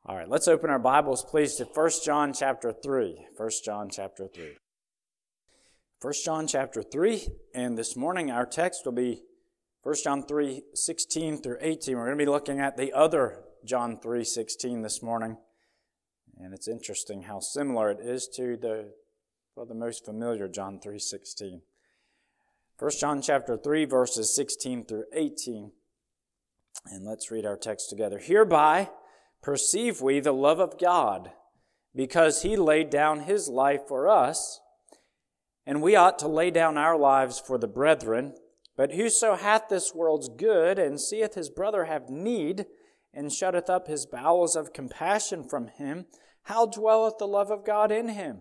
All right, let's open our Bibles, please, to 1 John chapter 3. 1 John chapter 3. 1 John chapter 3, and this morning our text will be 1 John 3, 16 through 18. We're going to be looking at the other John 3, 16 this morning. And it's interesting how similar it is to the most familiar John 3, 16. 1 John chapter 3, verses 16 through 18. And let's read our text together. Hereby perceive we the love of God, because He laid down His life for us, and we ought to lay down our lives for the brethren. But whoso hath this world's good, and seeth his brother have need, and shutteth up his bowels of compassion from him, how dwelleth the love of God in him?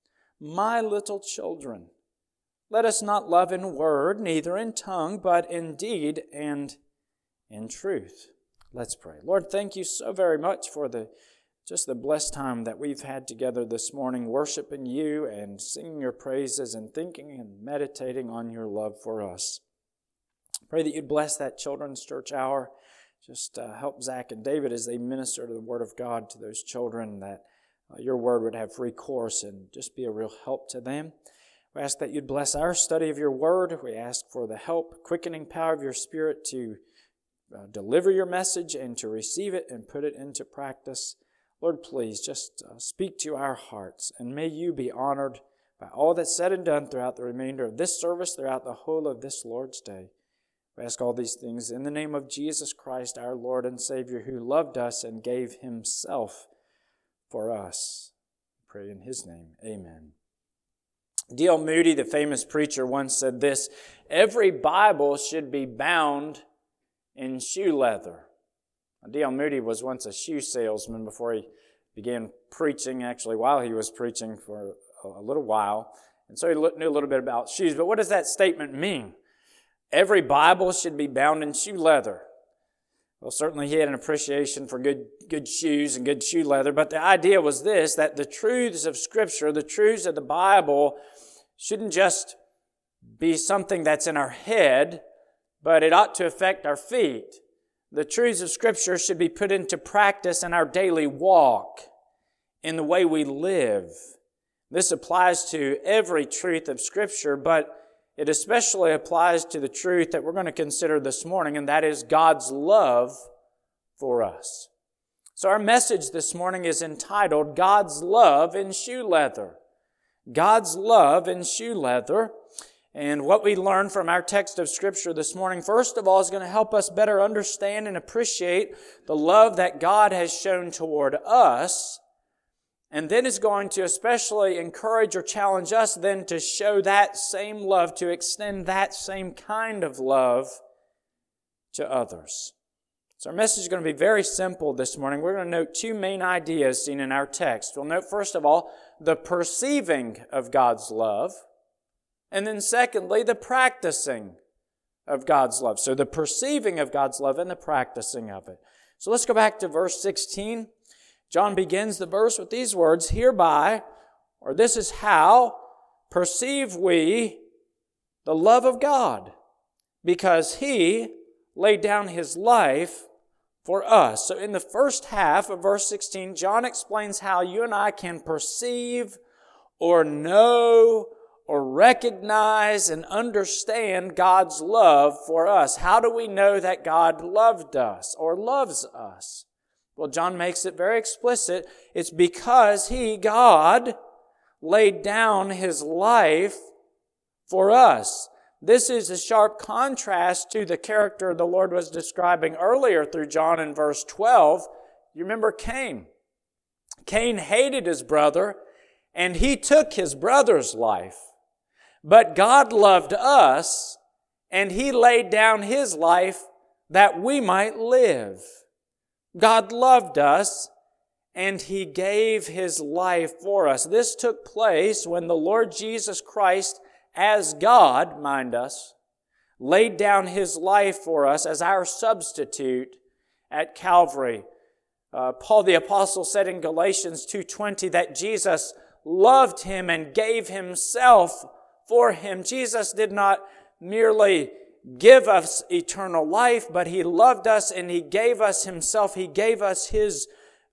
My little children, let us not love in word, neither in tongue, but in deed and in truth. Let's pray. Lord, thank you so very much for the blessed time that we've had together this morning, worshiping you and singing your praises and thinking and meditating on your love for us. Pray that you'd bless that children's church hour. Just help Zach and David as they minister to the Word of God to those children, that your Word would have free course and just be a real help to them. We ask that you'd bless our study of your Word. We ask for the help, quickening power of your Spirit to deliver your message and to receive it and put it into practice. Lord, please just speak to our hearts, and may you be honored by all that's said and done throughout the remainder of this service, throughout the whole of this Lord's Day. We ask all these things in the name of Jesus Christ, our Lord and Savior, who loved us and gave Himself for us. We pray in His name. Amen. D.L. Moody, the famous preacher, once said this: every Bible should be bound in shoe leather. D.L. Moody was once a shoe salesman before he began preaching, actually while he was preaching for a little while. And so he knew a little bit about shoes. But what does that statement mean? Every Bible should be bound in shoe leather. Well, certainly he had an appreciation for good shoes and good shoe leather. But the idea was this, that the truths of Scripture, the truths of the Bible, shouldn't just be something that's in our head, but it ought to affect our feet. The truths of Scripture should be put into practice in our daily walk, in the way we live. This applies to every truth of Scripture, but it especially applies to the truth that we're going to consider this morning, and that is God's love for us. So our message this morning is entitled, God's Love in Shoe Leather. God's love in shoe leather. And what we learn from our text of Scripture this morning, first of all, is going to help us better understand and appreciate the love that God has shown toward us. And then is going to especially encourage or challenge us then to show that same love, to extend that same kind of love to others. So our message is going to be very simple this morning. We're going to note two main ideas seen in our text. We'll note, first of all, the perceiving of God's love. And then secondly, the practicing of God's love. So the perceiving of God's love and the practicing of it. So let's go back to verse 16. John begins the verse with these words, hereby, or this is how, perceive we the love of God, because He laid down His life for us. So in the first half of verse 16, John explains how you and I can perceive or know or recognize and understand God's love for us. How do we know that God loved us or loves us? Well, John makes it very explicit. It's because He, God, laid down His life for us. This is a sharp contrast to the character the Lord was describing earlier through John in verse 12. You remember Cain. Cain hated his brother, and he took his brother's life. But God loved us, and He laid down His life that we might live. God loved us, and He gave His life for us. This took place when the Lord Jesus Christ, as God, mind us, laid down His life for us as our substitute at Calvary. Paul the Apostle said in Galatians 2:20 that Jesus loved him and gave Himself for him. Jesus did not merely give us eternal life, but He loved us and He gave us Himself. He gave us His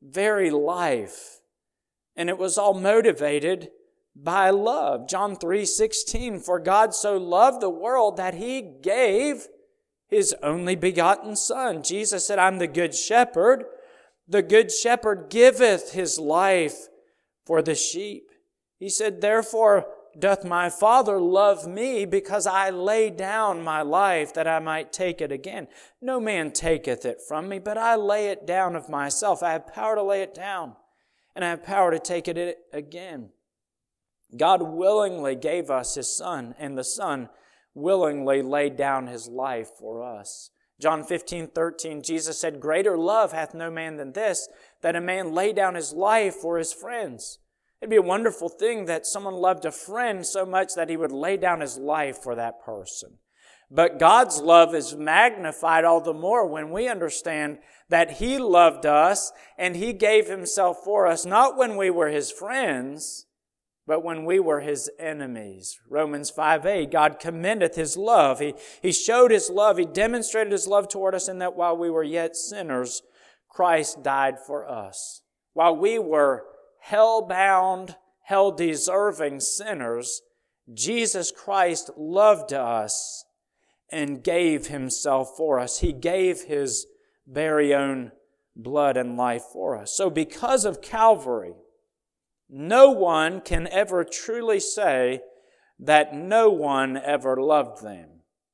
very life. And it was all motivated by love. John 3:16, for God so loved the world that He gave His only begotten Son. Jesus said, I'm the good shepherd. The good shepherd giveth his life for the sheep. He said, therefore doth my Father love me, because I lay down my life that I might take it again. No man taketh it from me, but I lay it down of myself. I have power to lay it down, and I have power to take it again. God willingly gave us His Son, and the Son willingly laid down His life for us. John 15:13, Jesus said, greater love hath no man than this, that a man lay down his life for his friends. It'd be a wonderful thing that someone loved a friend so much that he would lay down his life for that person. But God's love is magnified all the more when we understand that He loved us and He gave Himself for us, not when we were His friends, but when we were His enemies. Romans 5:8, God commendeth His love. He showed His love. He demonstrated His love toward us in that while we were yet sinners, Christ died for us. While we were hell-bound, hell-deserving sinners, Jesus Christ loved us and gave Himself for us. He gave His very own blood and life for us. So because of Calvary, no one can ever truly say that no one ever loved them.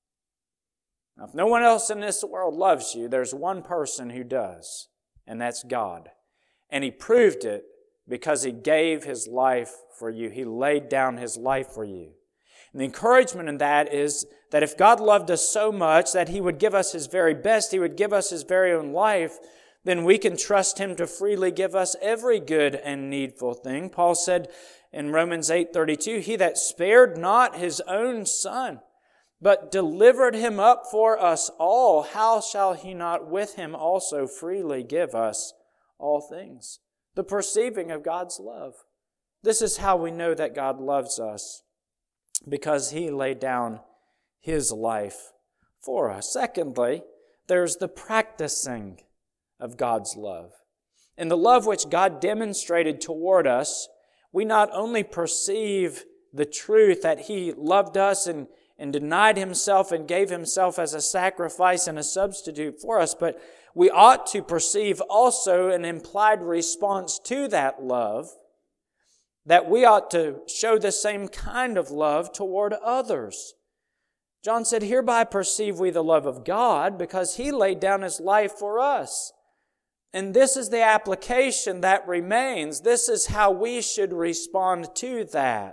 Now, if no one else in this world loves you, there's one person who does, and that's God. And He proved it because He gave His life for you. He laid down His life for you. And the encouragement in that is that if God loved us so much that He would give us His very best, He would give us His very own life, then we can trust Him to freely give us every good and needful thing. Paul said in Romans 8:32, He that spared not His own Son, but delivered Him up for us all, how shall He not with Him also freely give us all things? The perceiving of God's love. This is how we know that God loves us, because He laid down His life for us. Secondly, there's the practicing of God's love. In the love which God demonstrated toward us, we not only perceive the truth that He loved us and denied Himself and gave Himself as a sacrifice and a substitute for us, but we ought to perceive also an implied response to that love, that we ought to show the same kind of love toward others. John said, hereby perceive we the love of God, because He laid down His life for us. And this is the application that remains. This is how we should respond to that.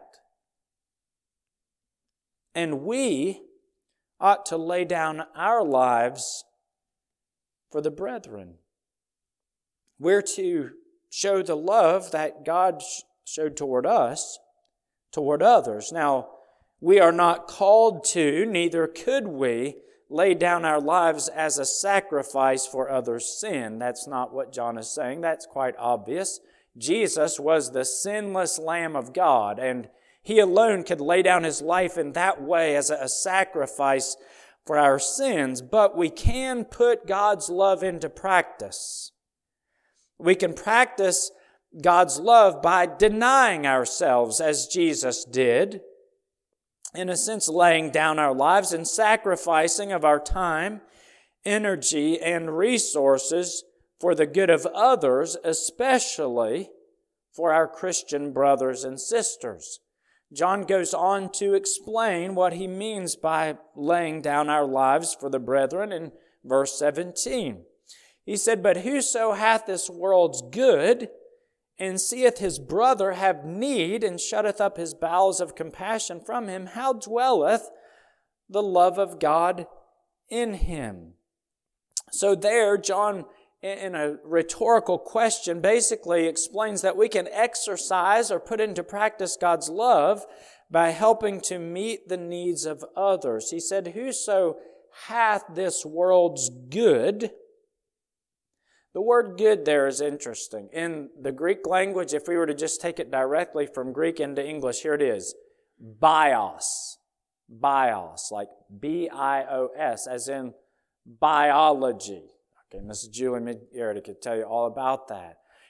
And we ought to lay down our lives for the brethren. We're to show the love that God showed toward us, toward others. Now, we are not called to, neither could we, lay down our lives as a sacrifice for others' sin. That's not what John is saying. That's quite obvious. Jesus was the sinless Lamb of God, and He alone could lay down His life in that way as a sacrifice for our sins. But we can put God's love into practice. We can practice God's love by denying ourselves as Jesus did, in a sense laying down our lives and sacrificing of our time, energy, and resources for the good of others, especially for our Christian brothers and sisters. John goes on to explain what he means by laying down our lives for the brethren in verse 17. He said, but whoso hath this world's good, and seeth his brother have need, and shutteth up his bowels of compassion from him, how dwelleth the love of God in him? So there, John, in a rhetorical question, basically explains that we can exercise or put into practice God's love by helping to meet the needs of others. He said, whoso hath this world's good. The word good there is interesting. In the Greek language, if we were to just take it directly from Greek into English, here it is. Bios. Bios, like B-I-O-S, as in biology. Okay, Mrs. Julie Meredith could tell you all about that.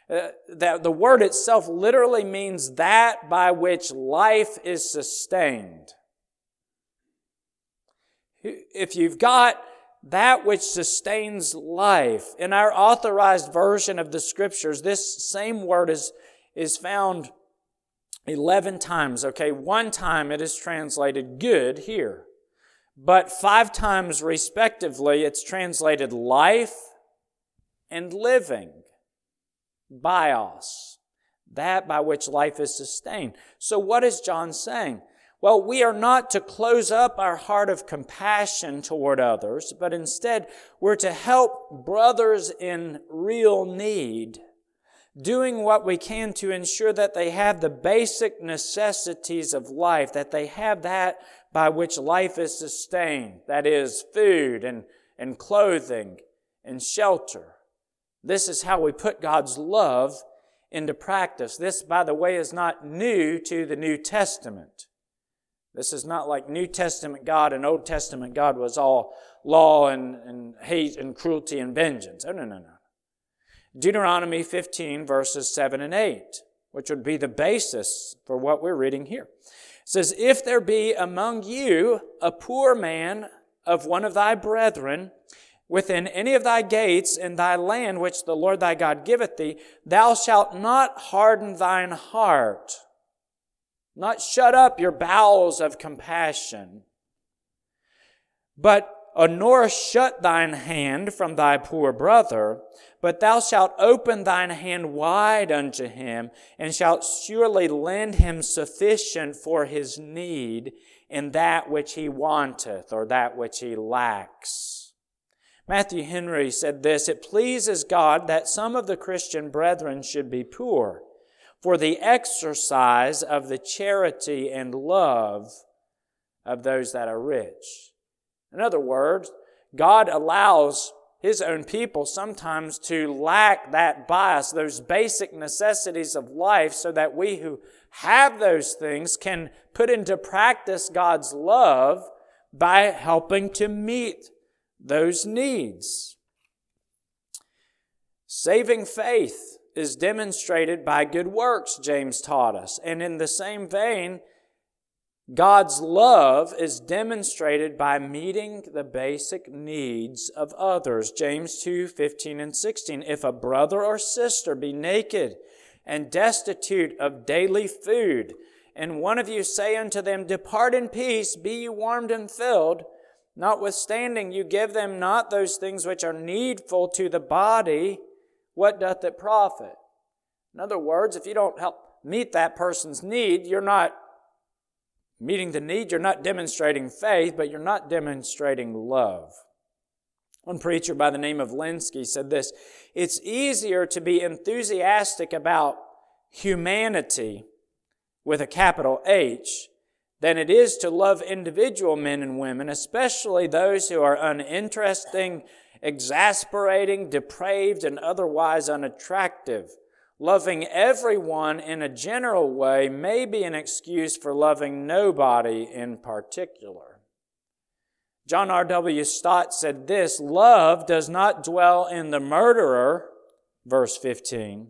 That the word itself literally means that by which life is sustained. If you've got that which sustains life, in our authorized version of the Scriptures, this same word is found 11 times. Okay, one time it is translated good here, but 5 times respectively it's translated life and living. Bios, that by which life is sustained. So what is John saying? Well, we are not to close up our heart of compassion toward others, but instead we're to help brothers in real need, doing what we can to ensure that they have the basic necessities of life, that they have that by which life is sustained, that is, food and clothing and shelter. This is how we put God's love into practice. This, by the way, is not new to the New Testament. This is not like New Testament God and Old Testament God was all law and hate and cruelty and vengeance. Oh, no. Deuteronomy 15, verses 7 and 8, which would be the basis for what we're reading here. It says, "If there be among you a poor man of one of thy brethren, within any of thy gates in thy land which the Lord thy God giveth thee, thou shalt not harden thine heart," not shut up your bowels of compassion, nor shut thine hand from thy poor brother, but thou shalt open thine hand wide unto him, and shalt surely lend him sufficient for his need in that which he wanteth, or that which he lacks. Matthew Henry said this, "It pleases God that some of the Christian brethren should be poor, for the exercise of the charity and love of those that are rich." In other words, God allows His own people sometimes to lack that bias, those basic necessities of life, so that we who have those things can put into practice God's love by helping to meet those needs. Saving faith is demonstrated by good works, James taught us. And in the same vein, God's love is demonstrated by meeting the basic needs of others. James 2:15 and 16. "If a brother or sister be naked and destitute of daily food, and one of you say unto them, Depart in peace, be ye warmed and filled, notwithstanding you give them not those things which are needful to the body, what doth it profit?" In other words, if you don't help meet that person's need, you're not meeting the need, you're not demonstrating faith, but you're not demonstrating love. One preacher by the name of Linsky said this, "It's easier to be enthusiastic about humanity with a capital H than it is to love individual men and women, especially those who are uninteresting, exasperating, depraved, and otherwise unattractive. Loving everyone in a general way may be an excuse for loving nobody in particular." John R.W. Stott said this, "Love does not dwell in the murderer," verse 15,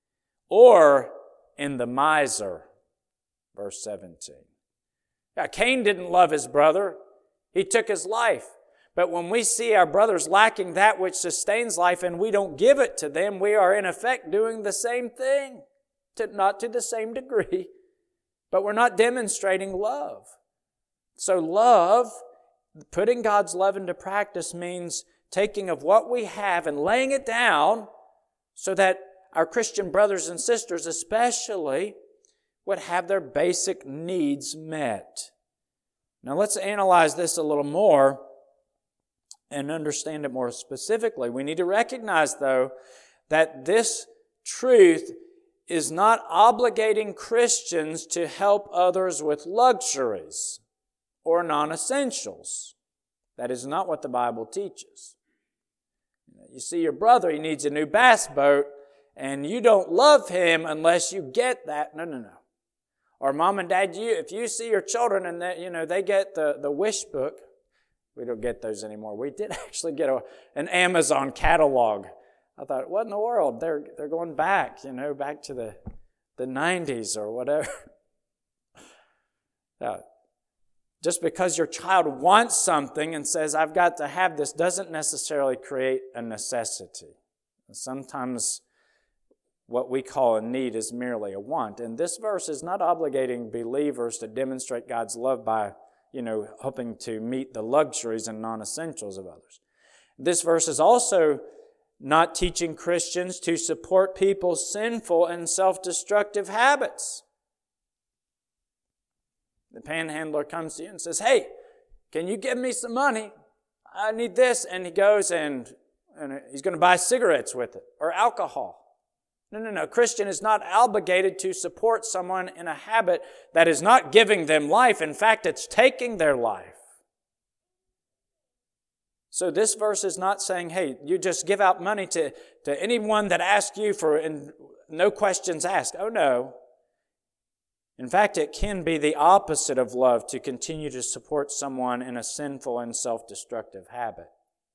"or in the miser," verse 17. Now, Cain didn't love his brother. He took his life. But when we see our brothers lacking that which sustains life and we don't give it to them, we are in effect doing the same thing. Not to the same degree, but we're not demonstrating love. So love, putting God's love into practice, means taking of what we have and laying it down so that our Christian brothers and sisters especially would have their basic needs met. Now let's analyze this a little more and understand it more specifically. We need to recognize, though, that this truth is not obligating Christians to help others with luxuries or non-essentials. That is not what the Bible teaches. You see your brother, he needs a new bass boat, and you don't love him unless you get that. No. Or mom and dad, if you see your children and they get the wish book. We don't get those anymore. We did actually get an Amazon catalog I thought, what in the world? They're going back, back to the 90s or whatever. Just because your child wants something and says, I've got to have this, doesn't necessarily create a necessity. Sometimes what we call a need is merely a want. And this verse is not obligating believers to demonstrate God's love by, hoping to meet the luxuries and non-essentials of others. This verse is also not teaching Christians to support people's sinful and self-destructive habits. The panhandler comes to you and says, hey, can you give me some money? I need this. And he goes and he's going to buy cigarettes with it or alcohol. No. Christian is not obligated to support someone in a habit that is not giving them life. In fact, it's taking their life. So this verse is not saying, hey, you just give out money to anyone that asks you for, and no questions asked. Oh, no. In fact, it can be the opposite of love to continue to support someone in a sinful and self-destructive habit.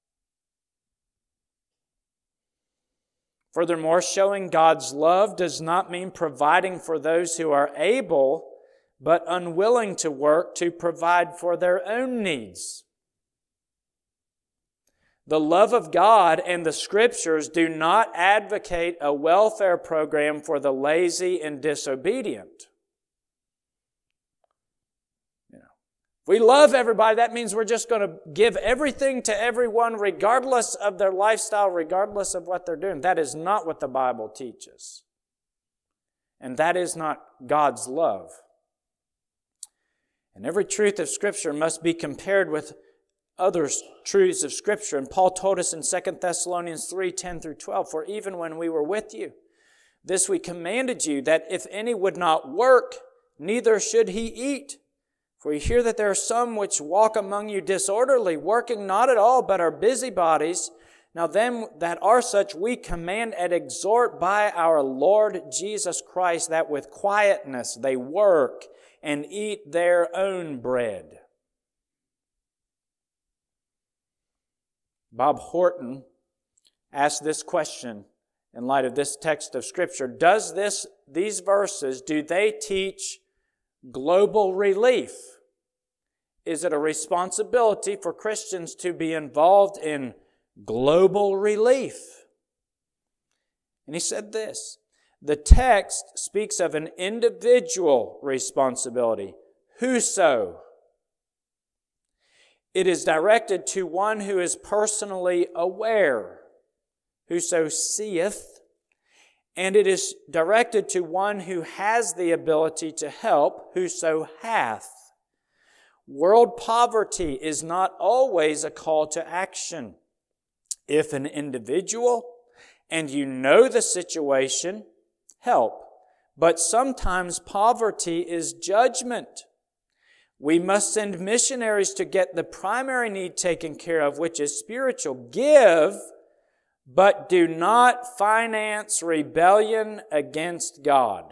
Furthermore, showing God's love does not mean providing for those who are able but unwilling to work to provide for their own needs. The love of God and the Scriptures do not advocate a welfare program for the lazy and disobedient. We love everybody. That means we're just going to give everything to everyone regardless of their lifestyle, regardless of what they're doing. That is not what the Bible teaches. And that is not God's love. And every truth of Scripture must be compared with other truths of Scripture. And Paul told us in 2 Thessalonians 3:10-12, for even when we were with you, this we commanded you, that if any would not work, neither should he eat. For you hear that there are some which walk among you disorderly, working not at all, but are busybodies. Now them that are such we command and exhort by our Lord Jesus Christ, that with quietness they work and eat their own bread. Bob Horton asked this question in light of this text of Scripture. These verses, do they teach global relief? Is it a responsibility for Christians to be involved in global relief? And he said this, the text speaks of an individual responsibility. Whoso? It is directed to one who is personally aware. Whoso seeth. And it is directed to one who has the ability to help, whoso hath. World poverty is not always a call to action. If an individual, and you know the situation, help. But sometimes poverty is judgment. We must send missionaries to get the primary need taken care of, which is spiritual. Give, but do not finance rebellion against God.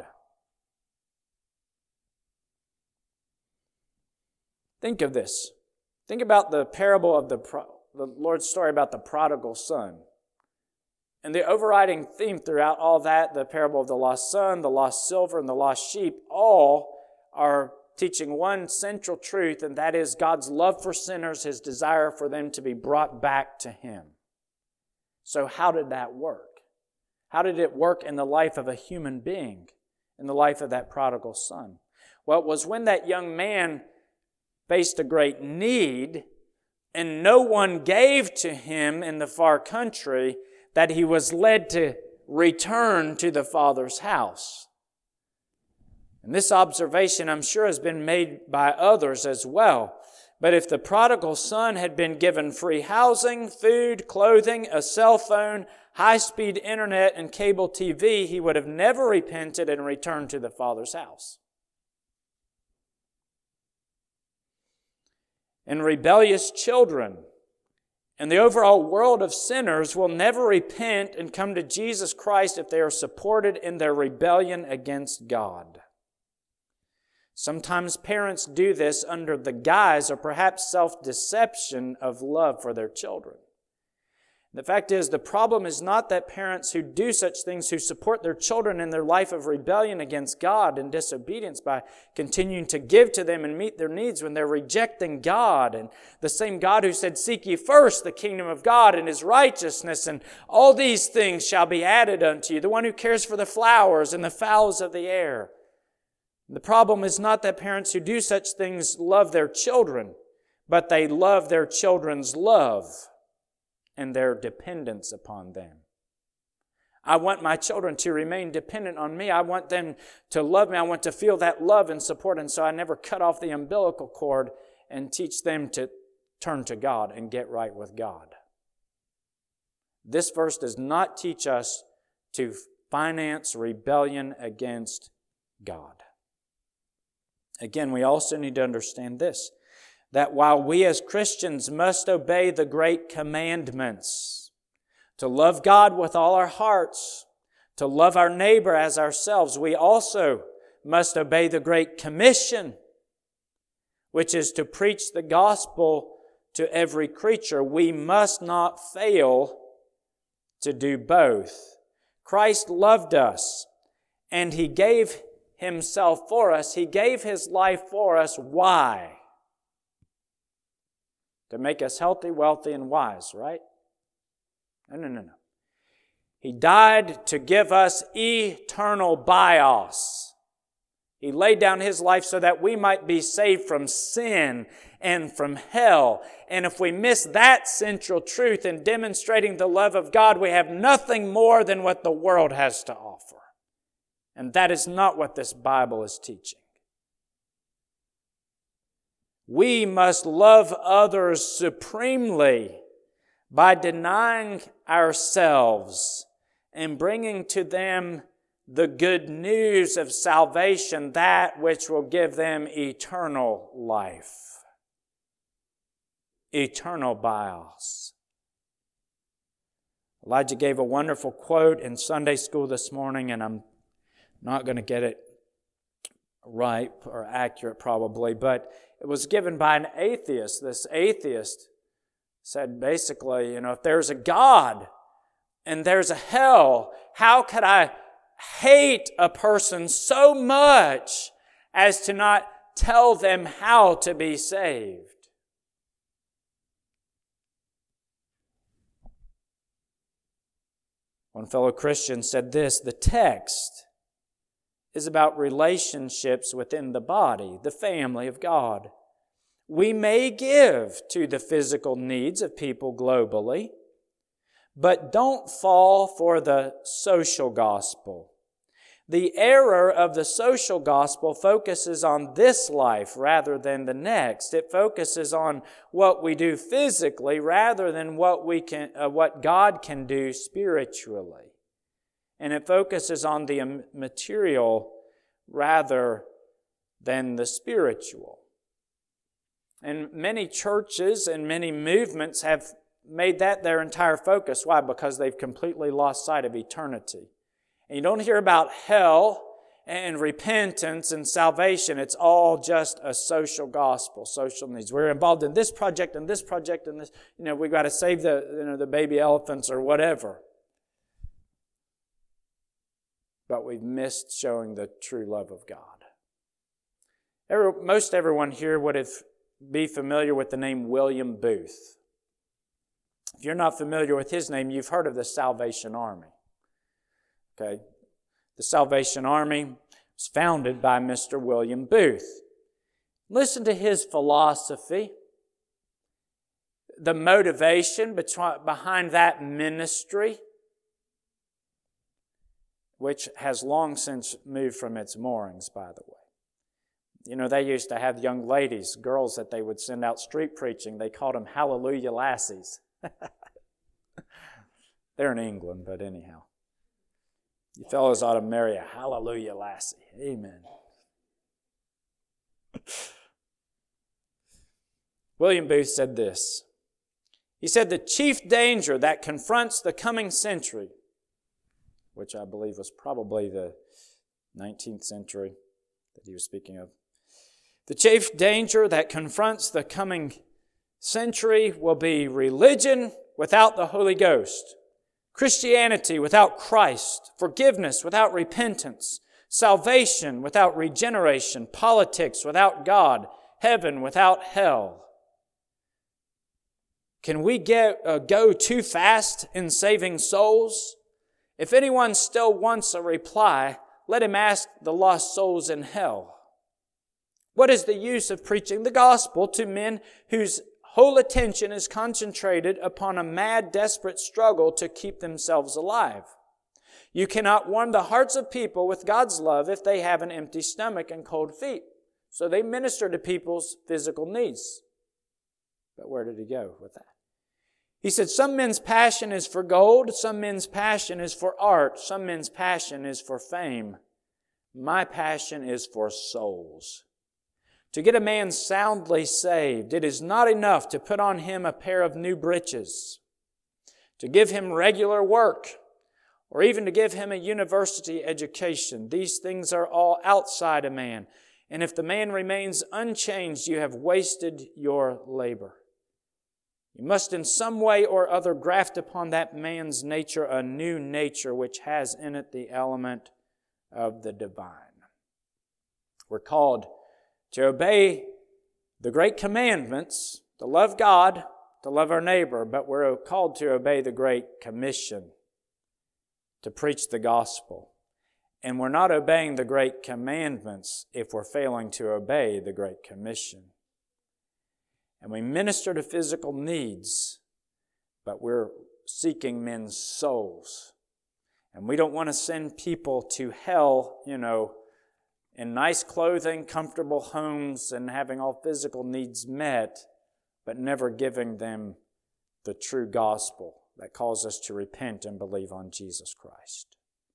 Think of this. Think about the parable of the Lord's story about the prodigal son. And the overriding theme throughout all that, the parable of the lost son, the lost silver, and the lost sheep, all are teaching one central truth, and that is God's love for sinners, His desire for them to be brought back to Him. So how did that work? How did it work in the life of a human being, in the life of that prodigal son? Well, it was when that young man faced a great need, and no one gave to him in the far country, that he was led to return to the Father's house. And this observation, I'm sure, has been made by others as well. But if the prodigal son had been given free housing, food, clothing, a cell phone, high-speed internet, and cable TV, he would have never repented and returned to the Father's house. And rebellious children and the overall world of sinners will never repent and come to Jesus Christ if they are supported in their rebellion against God. Sometimes parents do this under the guise or perhaps self-deception of love for their children. The fact is, the problem is not that parents who do such things, who support their children in their life of rebellion against God and disobedience by continuing to give to them and meet their needs when they're rejecting God. And the same God who said, "Seek ye first the kingdom of God and His righteousness, and all these things shall be added unto you." The one who cares for the flowers and the fowls of the air. The problem is not that parents who do such things love their children, but they love their children's love and their dependence upon them. I want my children to remain dependent on me. I want them to love me. I want to feel that love and support. And so I never cut off the umbilical cord and teach them to turn to God and get right with God. This verse does not teach us to finance rebellion against God. Again, we also need to understand this, that while we as Christians must obey the great commandments, to love God with all our hearts, to love our neighbor as ourselves, we also must obey the Great Commission, which is to preach the gospel to every creature. We must not fail to do both. Christ loved us, and He gave Himself for us. He gave His life for us. Why? To make us healthy, wealthy, and wise, right? No. He died to give us eternal bios. He laid down His life so that we might be saved from sin and from hell. And if we miss that central truth in demonstrating the love of God, we have nothing more than what the world has to offer. And that is not what this Bible is teaching. We must love others supremely by denying ourselves and bringing to them the good news of salvation, that which will give them eternal life, eternal bios. Elijah gave a wonderful quote in Sunday school this morning, and I'm not going to get it right or accurate probably, but it was given by an atheist. This atheist said basically, if there's a God and there's a hell, how could I hate a person so much as to not tell them how to be saved? One fellow Christian said this: the text is about relationships within the body, the family of God. We may give to the physical needs of people globally, but don't fall for the social gospel. The error of the social gospel focuses on this life rather than the next. It focuses on what we do physically rather than what God can do spiritually. And it focuses on the material rather than the spiritual. And many churches and many movements have made that their entire focus. Why? Because they've completely lost sight of eternity. And you don't hear about hell and repentance and salvation. It's all just a social gospel, social needs. We're involved in this project and this project and this. We've got to save the baby elephants or whatever. But we've missed showing the true love of God. Most everyone here would be familiar with the name William Booth. If you're not familiar with his name, you've heard of the Salvation Army. Okay? The Salvation Army was founded by Mr. William Booth. Listen to his philosophy, the motivation behind that ministry, which has long since moved from its moorings, by the way. They used to have young ladies, girls that they would send out street preaching. They called them hallelujah lassies. They're in England, but anyhow. You fellows ought to marry a hallelujah lassie. Amen. William Booth said this. He said, the chief danger that confronts the coming century, which I believe was probably the 19th century that he was speaking of. The chief danger that confronts the coming century will be religion without the Holy Ghost, Christianity without Christ, forgiveness without repentance, salvation without regeneration, politics without God, heaven without hell. Can we go too fast in saving souls? If anyone still wants a reply, let him ask the lost souls in hell. What is the use of preaching the gospel to men whose whole attention is concentrated upon a mad, desperate struggle to keep themselves alive? You cannot warm the hearts of people with God's love if they have an empty stomach and cold feet. So they minister to people's physical needs. But where did he go with that? He said, some men's passion is for gold, some men's passion is for art, some men's passion is for fame. My passion is for souls. To get a man soundly saved, it is not enough to put on him a pair of new breeches, to give him regular work, or even to give him a university education. These things are all outside a man. And if the man remains unchanged, you have wasted your labor. You must in some way or other graft upon that man's nature a new nature which has in it the element of the divine. We're called to obey the great commandments, to love God, to love our neighbor, but we're called to obey the Great Commission, to preach the gospel. And we're not obeying the great commandments if we're failing to obey the Great Commission. And we minister to physical needs, but we're seeking men's souls. And we don't want to send people to hell, in nice clothing, comfortable homes, and having all physical needs met, but never giving them the true gospel that calls us to repent and believe on Jesus Christ.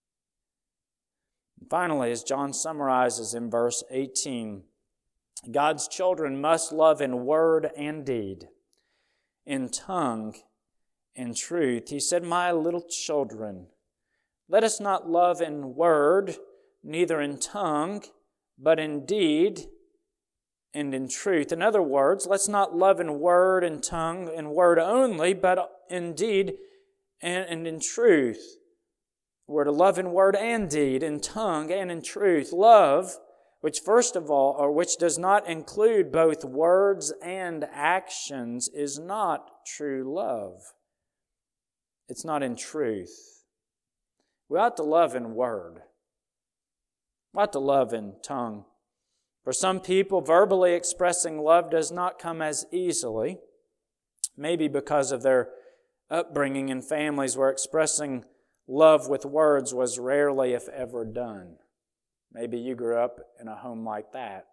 And finally, as John summarizes in verse 18, God's children must love in word and deed, in tongue and truth. He said, my little children, let us not love in word, neither in tongue, but in deed and in truth. In other words, let's not love in word and tongue and word only, but in deed and in truth. We're to love in word and deed, in tongue and in truth. Love, which does not include both words and actions, is not true love. It's not in truth. We ought to love in word. We ought to love in tongue. For some people, verbally expressing love does not come as easily, maybe because of their upbringing in families where expressing love with words was rarely, if ever, done. Maybe you grew up in a home like that,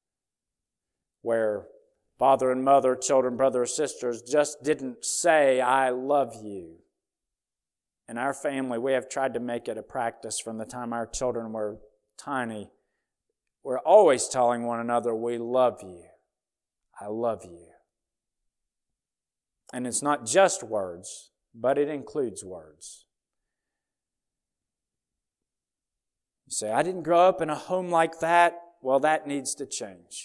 where father and mother, children, brothers, or sisters just didn't say, I love you. In our family, we have tried to make it a practice from the time our children were tiny. We're always telling one another, we love you. I love you. And it's not just words, but it includes words. You say, I didn't grow up in a home like that. Well, that needs to change.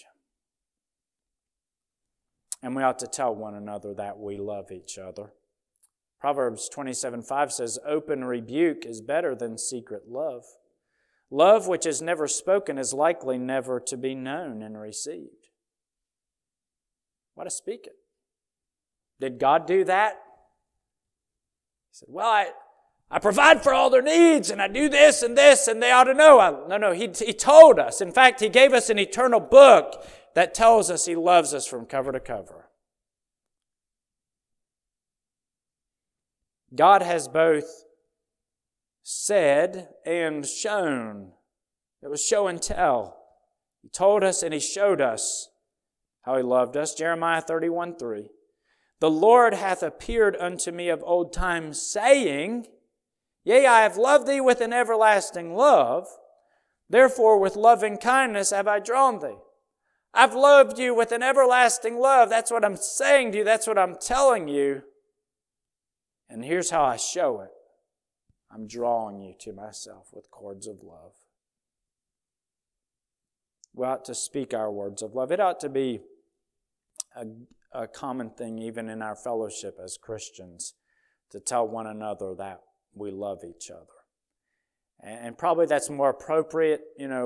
And we ought to tell one another that we love each other. Proverbs 27:5 says, open rebuke is better than secret love. Love which is never spoken is likely never to be known and received. Why to speak it? Did God do that? He said, well, I provide for all their needs, and I do this, and they ought to know. No, He told us. In fact, He gave us an eternal book that tells us He loves us from cover to cover. God has both said and shown. It was show and tell. He told us and He showed us how He loved us. Jeremiah 31:3. The Lord hath appeared unto me of old time, saying, yea, I have loved thee with an everlasting love. Therefore with loving kindness have I drawn thee. I've loved you with an everlasting love. That's what I'm saying to you. That's what I'm telling you. And here's how I show it. I'm drawing you to myself with cords of love. We ought to speak our words of love. It ought to be a common thing even in our fellowship as Christians, to tell one another that we love each other. And probably that's more appropriate,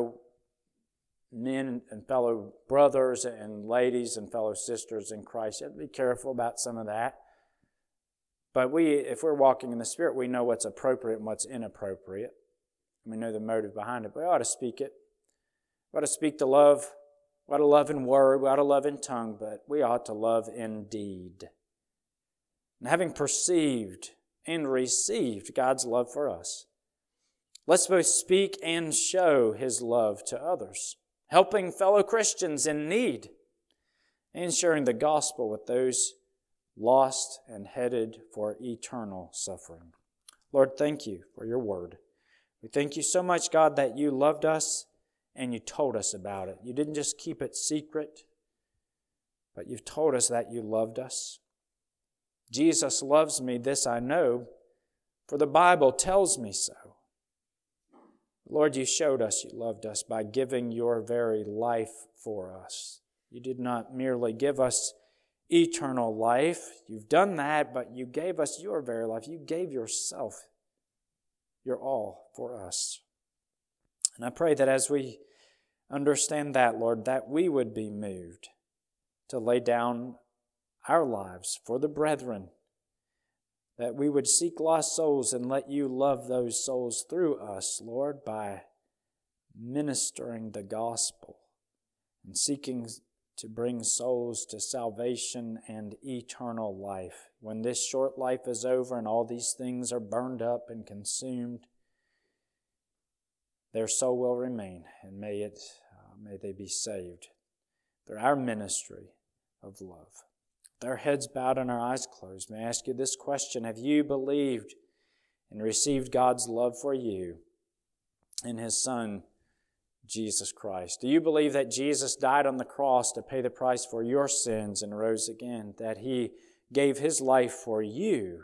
men and fellow brothers and ladies and fellow sisters in Christ. You have to be careful about some of that. But if we're walking in the Spirit, we know what's appropriate and what's inappropriate. We know the motive behind it. We ought to speak it. We ought to speak the love. We ought to love in word. We ought to love in tongue. But we ought to love in deed. And having perceived and received God's love for us, let's both speak and show His love to others, helping fellow Christians in need, and sharing the gospel with those lost and headed for eternal suffering. Lord, thank you for your word. We thank you so much, God, that you loved us and you told us about it. You didn't just keep it secret, but you've told us that you loved us. Jesus loves me, this I know, for the Bible tells me so. Lord, you showed us you loved us by giving your very life for us. You did not merely give us eternal life. You've done that, but you gave us your very life. You gave yourself, your all for us. And I pray that as we understand that, Lord, that we would be moved to lay down our lives for the brethren, that we would seek lost souls and let you love those souls through us, Lord, by ministering the gospel and seeking to bring souls to salvation and eternal life. When this short life is over and all these things are burned up and consumed, their soul will remain, and may they be saved through our ministry of love. With our heads bowed and our eyes closed, may I ask you this question: have you believed and received God's love for you in His Son, Jesus Christ? Do you believe that Jesus died on the cross to pay the price for your sins and rose again, that He gave His life for you?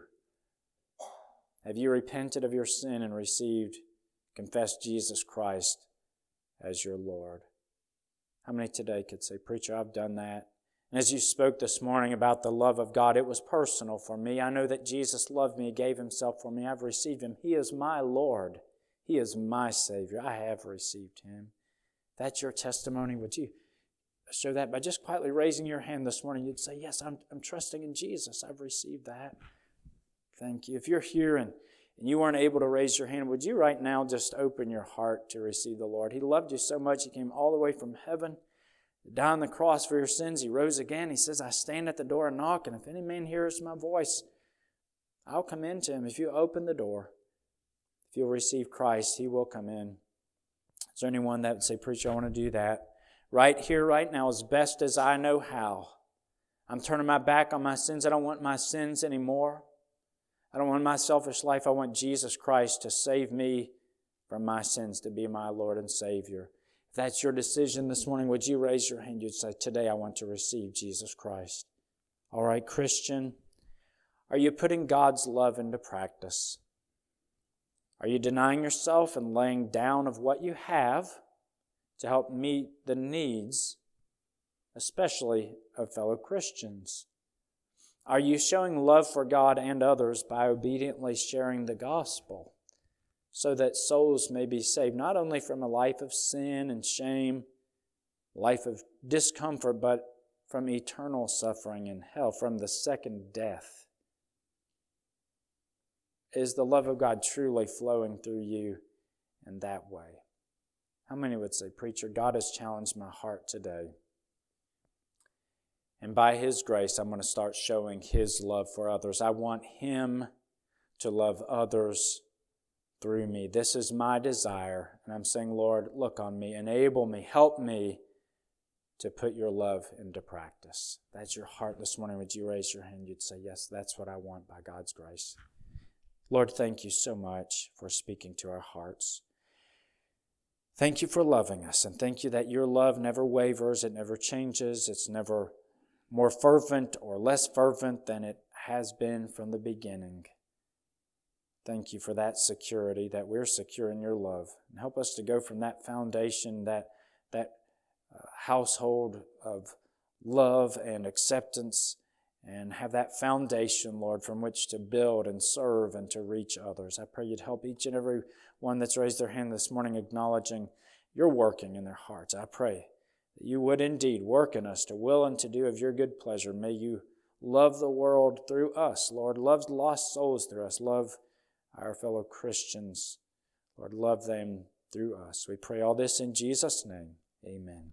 Have you repented of your sin and confessed Jesus Christ as your Lord? How many today could say, "Preacher, I've done that"? And as you spoke this morning about the love of God, it was personal for me. I know that Jesus loved me, He gave Himself for me. I've received Him. He is my Lord. He is my Savior. I have received Him. If that's your testimony, would you show that by just quietly raising your hand this morning? You'd say, "Yes, I'm trusting in Jesus. I've received that." Thank you. If you're here and you weren't able to raise your hand, would you right now just open your heart to receive the Lord? He loved you so much, He came all the way from heaven to die on the cross for your sins. He rose again. He says, "I stand at the door and knock, and if any man hears my voice, I'll come into him." If you open the door, if you'll receive Christ, He will come in. Is there anyone that would say, "Preacher, I want to do that right here, right now, as best as I know how. I'm turning my back on my sins. I don't want my sins anymore. I don't want my selfish life. I want Jesus Christ to save me from my sins, to be my Lord and Savior." If that's your decision this morning, would you raise your hand? You'd say, "Today I want to receive Jesus Christ." All right, Christian, are you putting God's love into practice? Are you denying yourself and laying down of what you have to help meet the needs, especially of fellow Christians? Are you showing love for God and others by obediently sharing the gospel so that souls may be saved, not only from a life of sin and shame, life of discomfort, but from eternal suffering in hell, from the second death? Is the love of God truly flowing through you in that way? How many would say, "Preacher, God has challenged my heart today, and by His grace, I'm going to start showing His love for others. I want Him to love others through me. This is my desire." And I'm saying, "Lord, look on me, enable me, help me to put your love into practice." If that's your heart this morning, would you raise your hand? You'd say, "Yes, that's what I want by God's grace." Lord, thank you so much for speaking to our hearts. Thank you for loving us, and thank you that your love never wavers, it never changes, it's never more fervent or less fervent than it has been from the beginning. Thank you for that security, that we're secure in your love. And help us to go from that foundation, that household of love and acceptance and have that foundation, Lord, from which to build and serve and to reach others. I pray you'd help each and every one that's raised their hand this morning acknowledging you're working in their hearts. I pray that you would indeed work in us to will and to do of your good pleasure. May you love the world through us, Lord. Love lost souls through us. Love our fellow Christians. Lord, love them through us. We pray all this in Jesus' name. Amen.